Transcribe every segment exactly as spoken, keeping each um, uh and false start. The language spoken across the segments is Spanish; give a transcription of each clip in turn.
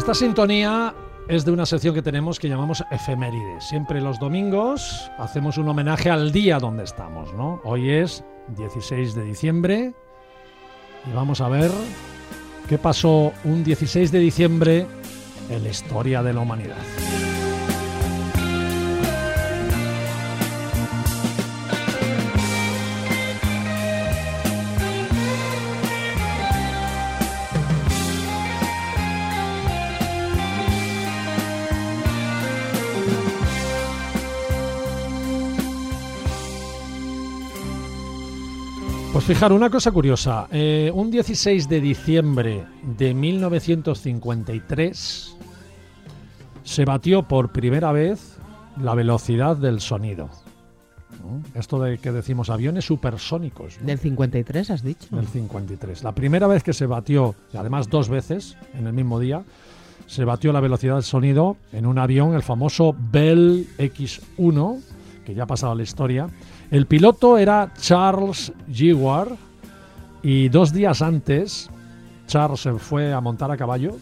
Esta sintonía es de una sección que tenemos que llamamos efemérides. Siempre los domingos hacemos un homenaje al día donde estamos, ¿no? Hoy es dieciséis de diciembre y vamos a ver qué pasó un dieciséis de diciembre en la historia de la humanidad. Pues fijar, una cosa curiosa, eh, un dieciséis de diciembre de mil novecientos cincuenta y tres se batió por primera vez la velocidad del sonido, ¿no? Esto de que decimos aviones supersónicos, ¿no? Del cincuenta y tres has dicho. Del cincuenta y tres. La primera vez que se batió, y además dos veces en el mismo día, se batió la velocidad del sonido en un avión, el famoso Bell equis uno, que ya ha pasado a la historia. El piloto era Charles Ewart y dos días antes Charles se fue a montar a caballo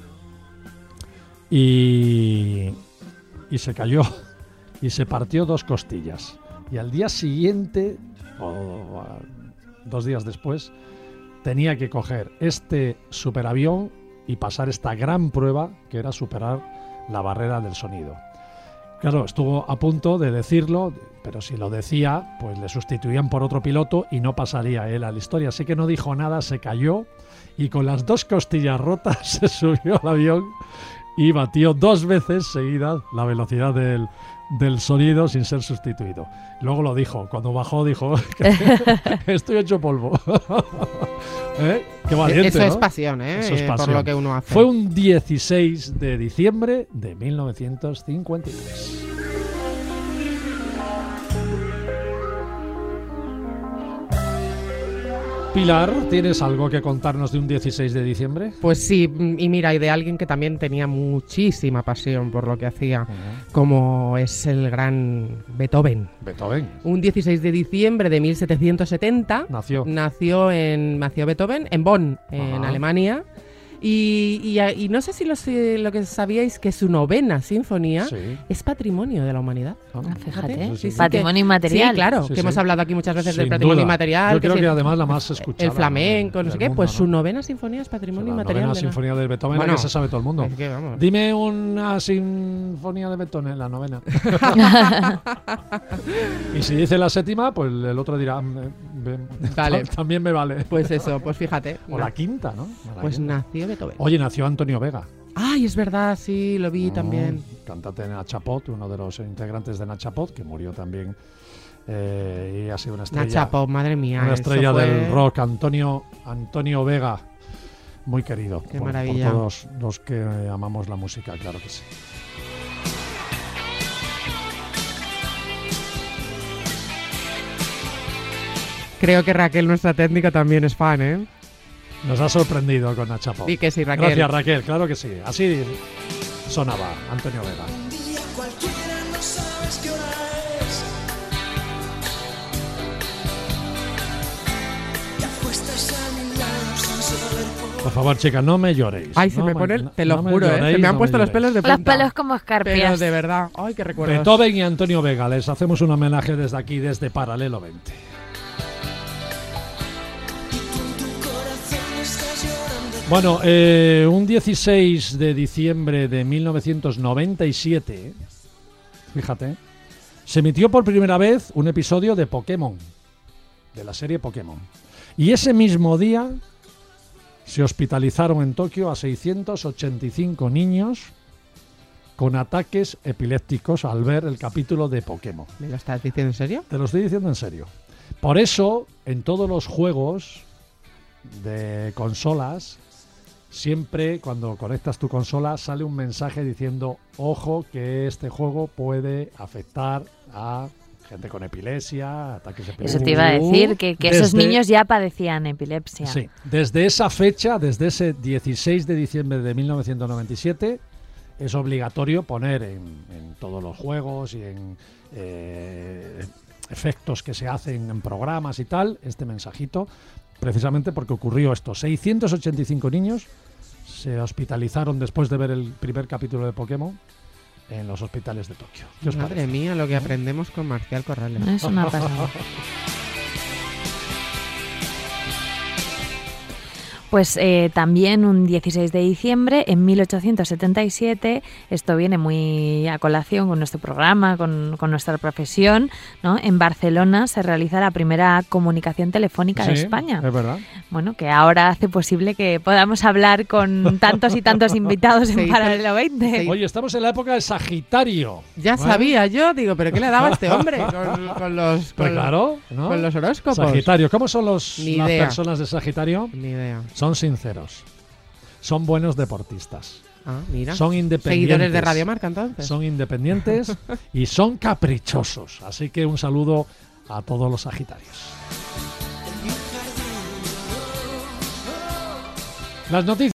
y, y se cayó y se partió dos costillas. Y al día siguiente, o dos días después, tenía que coger este superavión y pasar esta gran prueba que era superar la barrera del sonido. Claro, estuvo a punto de decirlo, pero si lo decía, pues le sustituían por otro piloto y no pasaría él a la historia. Así que no dijo nada, se cayó y con las dos costillas rotas se subió al avión y batió dos veces seguidas la velocidad del, del sonido sin ser sustituido. Luego lo dijo, cuando bajó dijo que estoy hecho polvo. ¿Eh? Qué valiente, Eso ¿no? es pasión, ¿eh? Eso es pasión. Por lo que uno hace. Fue un dieciséis de diciembre de mil novecientos cincuenta y tres. Pilar, ¿tienes algo que contarnos de un dieciséis de diciembre? Pues sí, y mira, y de alguien que también tenía muchísima pasión por lo que hacía, uh-huh. como es el gran Beethoven. Beethoven. Un dieciséis de diciembre de mil setecientos setenta nació, nació, en, nació Beethoven en Bonn, en uh-huh. Alemania. Y, y, y no sé si lo, si lo que sabíais que su novena sinfonía sí. es patrimonio de la humanidad. Ah, fíjate, sí, sí, sí. Sí, patrimonio inmaterial. Sí, claro, sí, que sí. hemos hablado aquí muchas veces Sin del patrimonio duda. inmaterial. Yo que creo sí, que además la más escuchada. El flamenco, no sé qué, mundo, pues ¿no? su novena sinfonía es patrimonio la inmaterial. La de sinfonía de Beethoven, bueno, que se sabe todo el mundo. Es que, vamos. Dime una sinfonía de Beethoven, la novena. Y si dice la séptima, pues el otro dirá, vale. también me vale. Pues eso, pues fíjate. O la quinta, ¿no? La pues quinta. nació Beethoven. Oye, nació Antonio Vega. Ay, es verdad, sí, lo vi no, también. Cantante de Nachapot, uno de los integrantes de Nachapot, que murió también eh, y ha sido una estrella. Nachapot, madre mía. Una estrella fue... del rock, Antonio, Antonio Vega, muy querido. Qué por, maravilla. por todos los que amamos la música, claro que sí. Creo que Raquel, nuestra técnica, también es fan, ¿eh? Nos ha sorprendido con Nachapot. Sí que sí, Raquel. Gracias, Raquel, claro que sí. Así sonaba Antonio Vega. Por favor, chicas, no me lloréis. Ay, se no me ponen, no, te lo no juro, lloréis, ¿eh? Se me han no puesto me los pelos de punta. Los pelos como escarpias. Pero de verdad, ay, qué recuerdos. Beethoven y Antonio Vega, les hacemos un homenaje desde aquí, desde Paralelo veinte. Bueno, eh, un dieciséis de diciembre de mil novecientos noventa y siete, fíjate, se emitió por primera vez un episodio de Pokémon, de la serie Pokémon. Y ese mismo día se hospitalizaron en Tokio a seiscientos ochenta y cinco niños con ataques epilépticos al ver el capítulo de Pokémon. ¿Me lo estás diciendo en serio? Te lo estoy diciendo en serio. Por eso, en todos los juegos de consolas, siempre cuando conectas tu consola sale un mensaje diciendo, ojo, que este juego puede afectar a gente con epilepsia, ataques epilépticos. Eso te iba a decir, que, que Desde, esos niños ya padecían epilepsia. Sí, desde esa fecha, desde ese dieciséis de diciembre de mil novecientos noventa y siete, es obligatorio poner en, en todos los juegos y en eh, efectos que se hacen en programas y tal, este mensajito, precisamente porque ocurrió esto. seiscientos ochenta y cinco niños se hospitalizaron después de ver el primer capítulo de Pokémon en los hospitales de Tokio. ¿Qué os Madre parece? mía, lo que aprendemos con Marcial Corrales. Es una pasada. Pues eh, también un dieciséis de diciembre, en mil ochocientos setenta y siete, esto viene muy a colación con nuestro programa, con, con nuestra profesión, ¿no? En Barcelona se realiza la primera comunicación telefónica Sí, de España. es verdad. Bueno, que ahora hace posible que podamos hablar con tantos y tantos invitados Se en hizo- Paralelo veinte. se hizo- Oye, estamos en la época de Sagitario. Ya ¿vale? sabía yo, digo, ¿pero qué le daba a este hombre con, con los, Pues con, claro, ¿no? con los horóscopos? Sagitario. ¿Cómo son los, Ni las idea. personas de Sagitario? Ni idea. Son sinceros. Son buenos deportistas. Ah, mira. Son independientes. Seguidores de Radio Marca, entonces. Son independientes y son caprichosos. Así que un saludo a todos los Sagitarios. Las noticias.